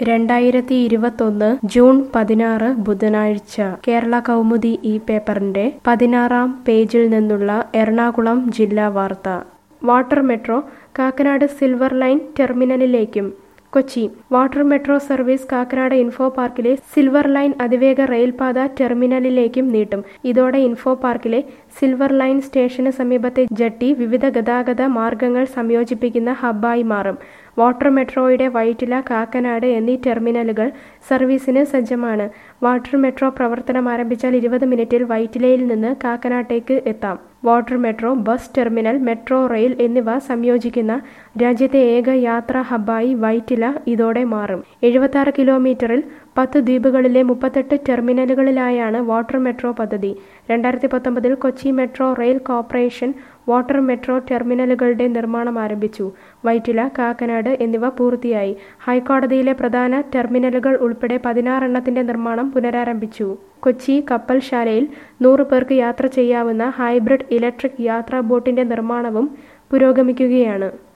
2021 June 16 ബുധനാഴ്ച കേരള കൗമുദി ഈ പേപ്പറിന്റെ 16-ാം പേജിൽ നിന്നുള്ള എറണാകുളം ജില്ലാ വാർത്ത. Water metro Kakkanad silver line ടെർമിനലിലേക്കും. Kochi water metro service Kakkanad info പാർക്കിലെ സിൽവർ ലൈൻ അതിവേഗ റെയിൽപാത ടെർമിനലിലേക്കും നീട്ടും. ഇതോടെ ഇൻഫോ പാർക്കിലെ സിൽവർ ലൈൻ സ്റ്റേഷന് സമീപത്തെ ജെട്ടി വിവിധ ഗതാഗത മാർഗങ്ങൾ സംയോജിപ്പിക്കുന്ന ഹബ്ബായി മാറും. വാട്ടർ മെട്രോയുടെ വൈറ്റില, കാക്കനാട് എന്നീ ടെർമിനലുകൾ സർവീസിന് സജ്ജമാണ്. വാട്ടർ മെട്രോ പ്രവർത്തനം ആരംഭിച്ചാൽ 20 മിനിറ്റിൽ വൈറ്റിലയിൽ നിന്ന് കാക്കനാട്ടേക്ക് എത്താം. Water metro, bus terminal, metro rail എന്നിവ സംയോജിക്കുന്ന രാജ്യത്തെ ഏക യാത്രാ ഹബ്ബായി വൈറ്റില ഇതോടെ മാറും. 76 കിലോമീറ്ററിൽ 10 ദ്വീപുകളിലെ 38 ടെർമിനലുകളിലായാണ് വാട്ടർ മെട്രോ പദ്ധതി. 2019 Kochi metro rail corporation water metro ടെർമിനലുകളുടെ നിർമ്മാണം ആരംഭിച്ചു. വൈറ്റില, കാക്കനാട് എന്നിവ പൂർത്തിയായി. ഹൈക്കോടതിയിലെ പ്രധാന ടെർമിനലുകൾ ഉൾപ്പെടെ 16 എണ്ണത്തിന്റെ നിർമ്മാണം പുനരാരംഭിച്ചു. കൊച്ചി കപ്പൽശാലയിൽ 100 പേർക്ക് യാത്ര ചെയ്യാവുന്ന ഹൈബ്രിഡ് ഇലക്ട്രിക് യാത്രാ ബോട്ടിന്റെ നിർമ്മാണവും പുരോഗമിക്കുകയാണ്.